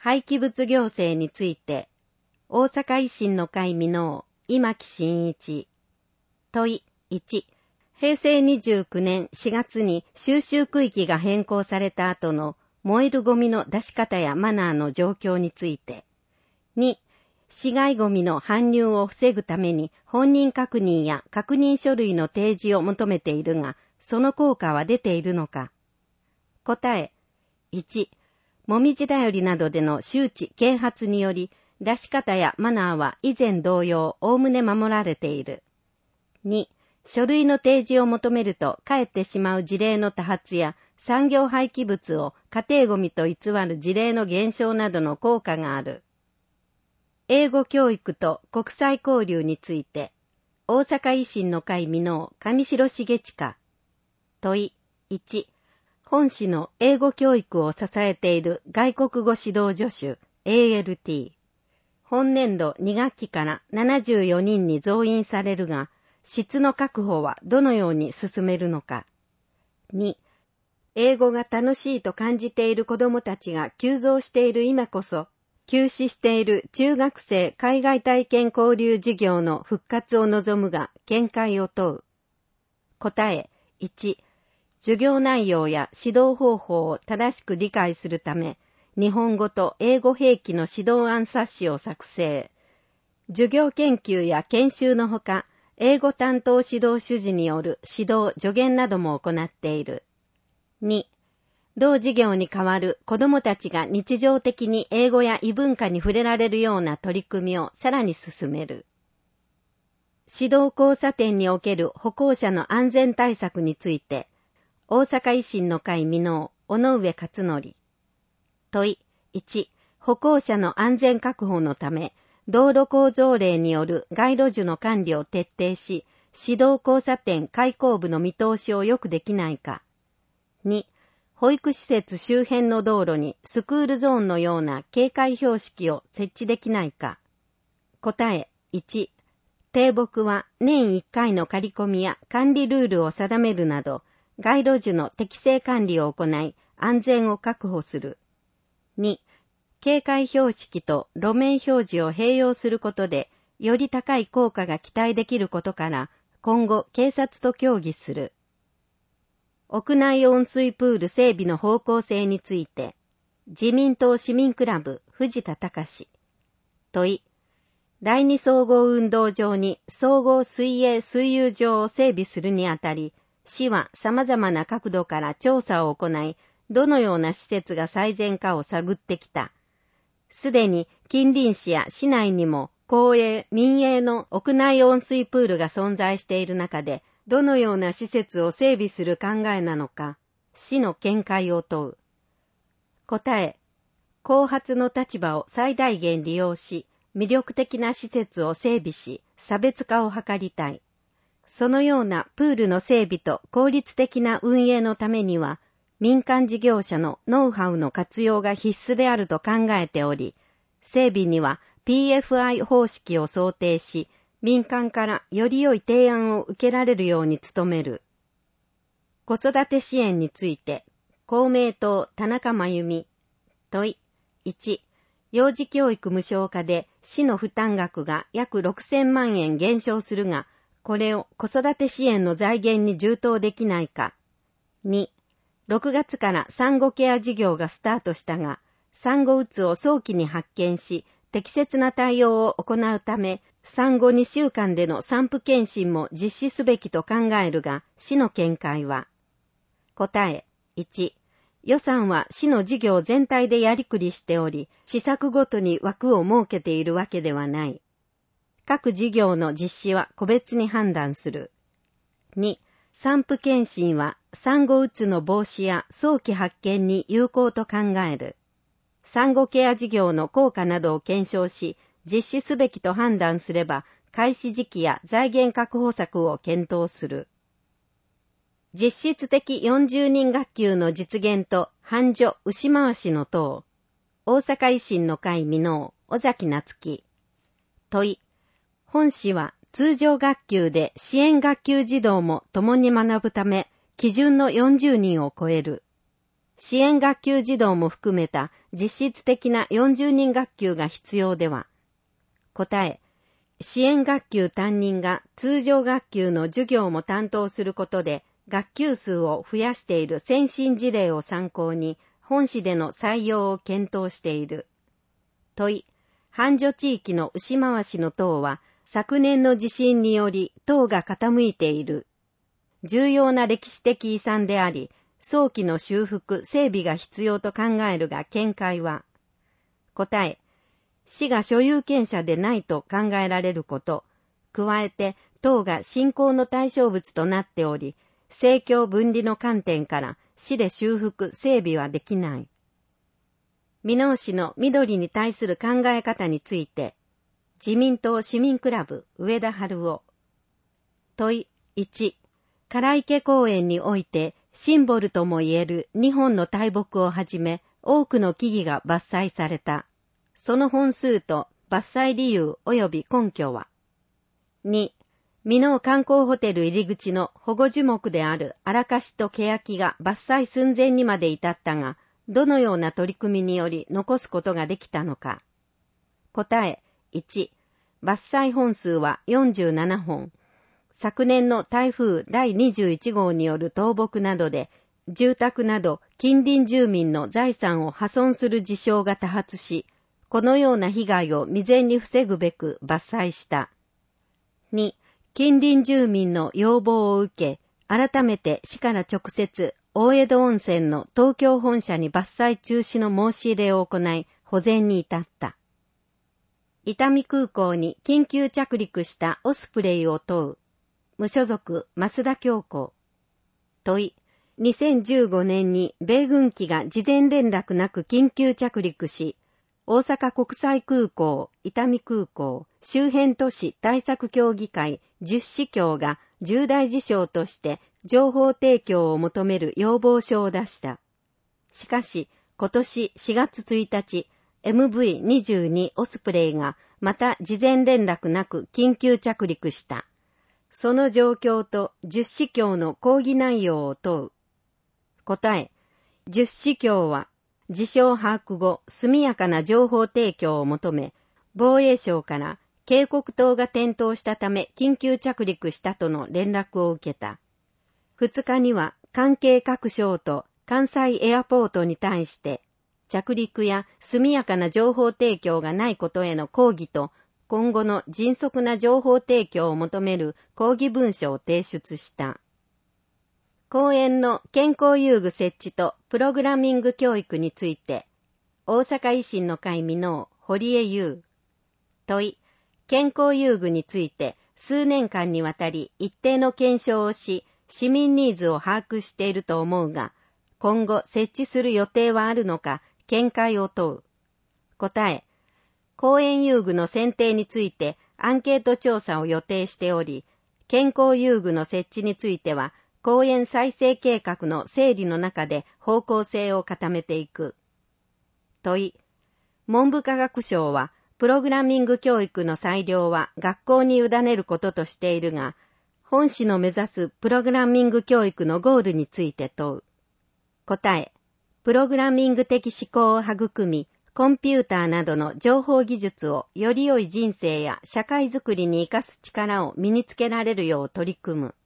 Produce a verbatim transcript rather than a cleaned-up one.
廃棄物行政について、大阪維新の会未納、今木真一。問いいち、へいせいにじゅうきゅうねんしがつに収集区域が変更された後の燃えるゴミの出し方やマナーの状況について。に、市外ゴミの搬入を防ぐために本人確認や確認書類の提示を求めているが、その効果は出ているのか。答え。いち、もみじだよりなどでの周知啓発により、出し方やマナーは以前同様、おおむね守られている。に、書類の提示を求めるとかえってしまう事例の多発や、産業廃棄物を家庭ゴミと偽る事例の減少などの効果がある。英語教育と国際交流について、大阪維新の会未納、上白重親。問いいち、本市の英語教育を支えている外国語指導助手 エーエルティー。本年度に学期からななじゅうよにんに増員されるが、質の確保はどのように進めるのか。に、英語が楽しいと感じている子どもたちが急増している今こそ、休止している中学生海外体験交流事業の復活を望むが見解を問う。答えいち、授業内容や指導方法を正しく理解するため、日本語と英語併記の指導案冊子を作成。授業研究や研修のほか、英語担当指導主事による指導助言なども行っている。に、同事業に代わる子どもたちが日常的に英語や異文化に触れられるような取り組みをさらに進める。指導交差点における歩行者の安全対策について、大阪維新の会未納、尾上勝則。問いいち、歩行者の安全確保のため、道路構造令による街路樹の管理を徹底し、指導交差点開口部の見通しをよくできないか。に、保育施設周辺の道路にスクールゾーンのような警戒標識を設置できないか。答えいち、低木は年いっかいの刈り込みや管理ルールを定めるなど、街路樹の適正管理を行い、安全を確保する。に、警戒標識と路面表示を併用することで、より高い効果が期待できることから、今後警察と協議する。屋内温水プール整備の方向性について、自民党市民クラブ藤田隆。問い、第二総合運動場に総合水泳水泳場を整備するにあたり、市は様々な角度から調査を行い、どのような施設が最善かを探ってきた。すでに近隣市や市内にも公営、民営の屋内温水プールが存在している中で、どのような施設を整備する考えなのか、市の見解を問う。答え、後発の立場を最大限利用し、魅力的な施設を整備し、差別化を図りたい。そのようなプールの整備と効率的な運営のためには、民間事業者のノウハウの活用が必須であると考えており、整備には ピーエフアイ 方式を想定し、民間からより良い提案を受けられるように努める。子育て支援について、公明党田中真由美。問いいち、幼児教育無償化で市の負担額が約ろくせんまんえん減少するが、これを子育て支援の財源に充当できないか。に、ろくがつから産後ケア事業がスタートしたが、産後うつを早期に発見し、適切な対応を行うため、産後にしゅうかんでの産婦検診も実施すべきと考えるが、市の見解は。答えいち、予算は市の事業全体でやりくりしており、施策ごとに枠を設けているわけではない。各事業の実施は個別に判断する。に、産婦検診は産後うつの防止や早期発見に有効と考える。産後ケア事業の効果などを検証し、実施すべきと判断すれば、開始時期や財源確保策を検討する。実質的よんじゅうにん学級の実現と繁盛牛回しの党。大阪維新の会未納、尾崎夏樹。問い、本市は通常学級で支援学級児童も共に学ぶため、基準のよんじゅうにんを超える。 支援学級児童も含めた実質的なよんじゅうにん学級が必要では。答え、支援学級担任が通常学級の授業も担当することで学級数を増やしている先進事例を参考に本市での採用を検討している。問い、繁盛地域の牛回しの塔は昨年の地震により塔が傾いている。重要な歴史的遺産であり、早期の修復・整備が必要と考えるが見解は。答え、市が所有権者でないと考えられること。加えて、塔が信仰の対象物となっており、政教分離の観点から市で修復・整備はできない。箕面市の緑に対する考え方について、自民党市民クラブ上田春夫。問いいち、唐池公園においてシンボルともいえるにほんの大木をはじめ多くの木々が伐採された。その本数と伐採理由及び根拠は。に、箕面観光ホテル入り口の保護樹木である荒樫と欅が伐採寸前にまで至ったが、どのような取り組みにより残すことができたのか。答えいち、伐採本数はよんじゅうななほん。昨年の台風だいにじゅういちごうによる倒木などで、住宅など近隣住民の財産を破損する事象が多発し、このような被害を未然に防ぐべく伐採した。に、近隣住民の要望を受け、改めて市から直接、大江戸温泉の東京本社に伐採中止の申し入れを行い、保全に至った。伊丹空港に緊急着陸したオスプレイを問う。無所属、増田京子。問い、にせんじゅうごねんに米軍機が事前連絡なく緊急着陸し、大阪国際空港、伊丹空港、周辺都市対策協議会じゅっしきょうが重大事象として情報提供を求める要望書を出した。しかし、今年しがつついたち、エムブイにじゅうに オスプレイがまた事前連絡なく緊急着陸した。その状況とじゅっしきょうの抗議内容を問う。答え、じゅっしきょうは事象把握後速やかな情報提供を求め、防衛省から警告灯が点灯したため緊急着陸したとの連絡を受けた。ふつかには関係各省と関西エアポートに対して着陸や速やかな情報提供がないことへの抗議と今後の迅速な情報提供を求める抗議文書を提出した。公園の健康遊具設置とプログラミング教育について、大阪維新の会箕面堀江優。問い、健康遊具について数年間にわたり一定の検証をし、市民ニーズを把握していると思うが、今後設置する予定はあるのか、見解を問う。答え、公園遊具の選定についてアンケート調査を予定しており、健康遊具の設置については、公園再生計画の整理の中で方向性を固めていく。問い、文部科学省は、プログラミング教育の裁量は学校に委ねることとしているが、本市の目指すプログラミング教育のゴールについて問う。答え、プログラミング的思考を育み、コンピューターなどの情報技術をより良い人生や社会づくりに生かす力を身につけられるよう取り組む。